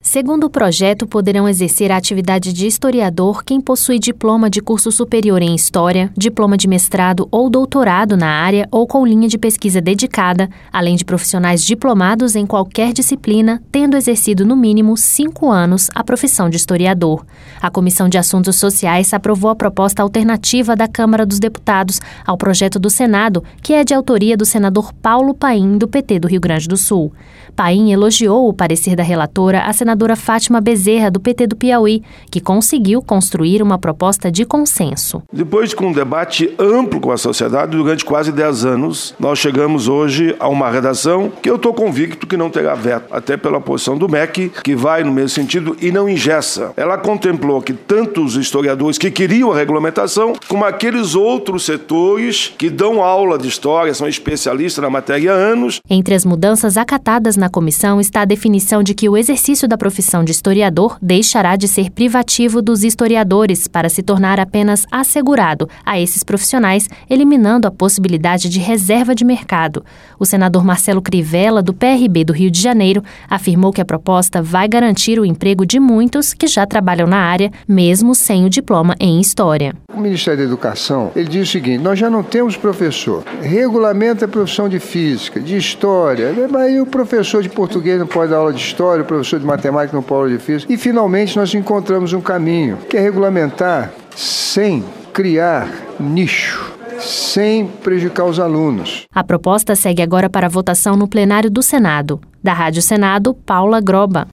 Segundo o projeto, poderão exercer a atividade de historiador quem possui diploma de curso superior em História, diploma de mestrado ou doutorado na área ou com linha de pesquisa dedicada, além de profissionais diplomados em qualquer disciplina, tendo exercido no mínimo 5 anos a profissão de historiador. A Comissão de Assuntos Sociais aprovou a proposta alternativa da Câmara dos Deputados ao projeto do Senado, que é de autoria do senador Paulo Paim, do PT do Rio Grande do Sul. Paim elogiou o parecer da relatora, a senadora Fátima Bezerra, do PT do Piauí, que conseguiu construir uma proposta de consenso. Depois de um debate amplo com a sociedade durante quase 10 anos, nós chegamos hoje a uma redação que eu estou convicto que não terá veto, até pela posição do MEC, que vai no mesmo sentido e não engessa. Ela contemplou que tanto os historiadores que queriam a regulamentação, como aqueles outros setores que dão aula de história, são especialistas na matéria há anos. Entre as mudanças acatadas na comissão está a definição de que o exercício da profissão de historiador deixará de ser privativo dos historiadores para se tornar apenas assegurado a esses profissionais, eliminando a possibilidade de reserva de mercado. O senador Marcelo Crivella, do PRB do Rio de Janeiro, afirmou que a proposta vai garantir o emprego de muitos que já trabalham na área, mesmo sem o diploma em História. O Ministério da Educação, ele diz o seguinte: nós já não temos professor, regulamenta a profissão de Física, de História, aí o professor de Português não pode dar aula de História, o professor de Matemática não pode dar aula de Física, e finalmente nós encontramos um caminho, que é regulamentar sem criar nicho, sem prejudicar os alunos. A proposta segue agora para votação no plenário do Senado. Da Rádio Senado, Paula Groba.